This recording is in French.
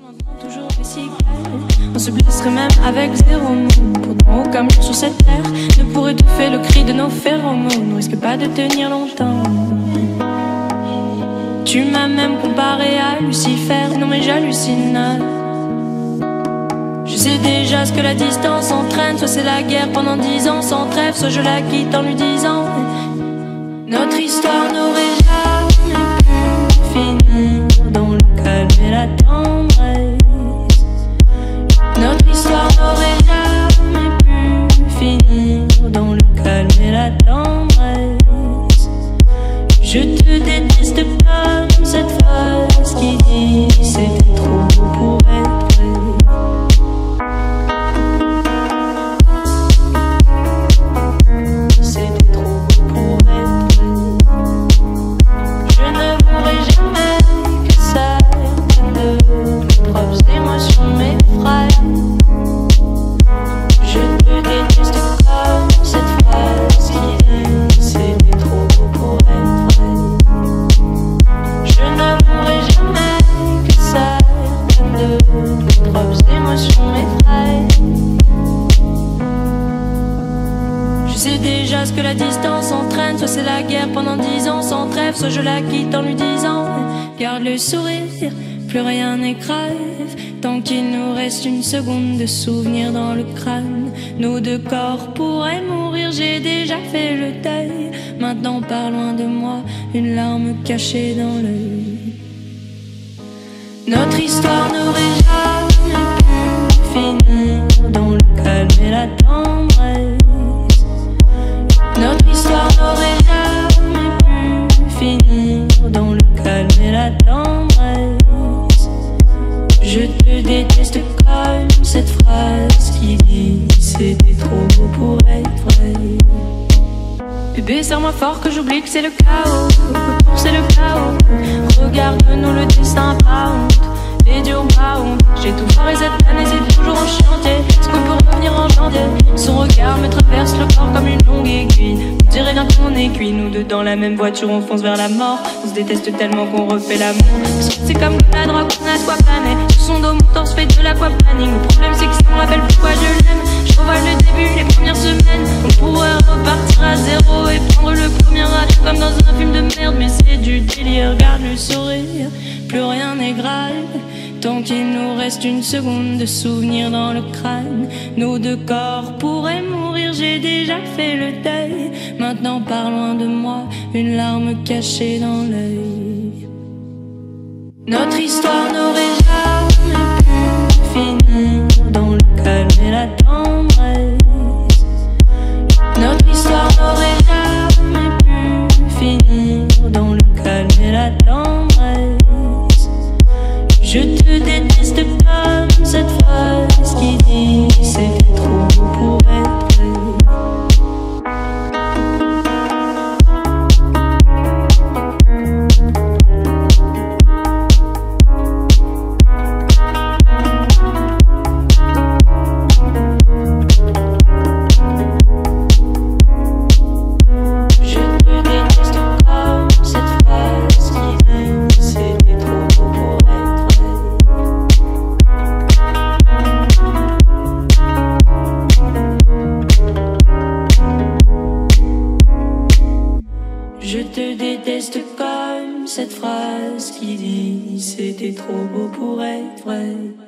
Toujours aussi calme, on se blesserait même avec zéro mot. Pourtant aucun mur sur cette terre ne pourrait étouffer le cri de nos phéromones. Ne risque pas de tenir longtemps. Tu m'as même comparé à Lucifer, non mais j'hallucine. Je sais déjà ce que la distance entraîne. Soit c'est la guerre pendant 10 ans sans trêve, soit je la quitte en lui disant notre histoire n'aurait jamais pu finir dans le calme et la tendresse. Notre histoire n'aurait jamais pu finir dans le calme et la tendresse. Je te déteste comme cette phrase qui dit c'était trop beau pour être vrai. C'était trop beau pour être vrai. Je ne voudrais jamais que ça de mes propres émotions m'effraient. Je te déteste comme cette phrase qui dit c'était trop beau pour être vrai. Je ne voudrais jamais que ça de mes propres émotions m'effraient. Je sais déjà ce que la distance entraîne. Soit c'est la guerre pendant 10 ans sans trêve, soit je la quitte en lui disant garde le sourire, plus rien n'est grave. Tant qu'il nous reste une seconde de souvenir dans le crâne, nos deux corps pourraient mourir, j'ai déjà fait le deuil. Maintenant pars loin de moi, une larme cachée dans l'œil. Notre histoire n'aurait jamais pu finir dans le calme et la tendresse. Notre histoire n'aurait jamais pu finir dans le calme et la tendresse. Je te déteste comme cette phrase qui dit c'était trop beau pour être vrai. Bébé, serre-moi fort que j'oublie que c'est le chaos. C'est le chaos. Regarde-nous, le destin pas honte. Les dieux ont pas honte. J'ai tout foiré cette année, c'est toujours en chantier. Est-ce qu'on peut revenir en janvier? Son regard me traverse le corps comme une longue aiguille. On dirait bien qu'on est cuit. Nous deux dans la même voiture, on fonce vers la mort. On se déteste tellement qu'on refait l'amour. Parce que c'est comme la drogue, on a soit plané. Sur son dos, mon torse fait de l'aquaplaning. Le problème c'est que ça me rappelle pourquoi je l'aime. Je revois le début, les premières semaines. On pourrait repartir à zéro et prendre le premier avion comme dans un film de merde. Mais c'est du délire, regarde le sourire. Plus rien n'est grave. Tant qu'il nous reste une seconde de souvenir dans le crâne, nos deux corps pourraient mourir, j'ai déjà fait le deuil. Maintenant pars loin de moi, une larme cachée dans l'œil. Notre histoire n'aurait jamais pu finir dans le calme et la tendresse. Notre histoire n'aurait jamais pu finir dans le calme et la tendresse. Je te déteste comme cette phrase qui dit c'était trop beau pour être vrai. Je te déteste comme cette phrase qui dit c'était trop beau pour être vrai.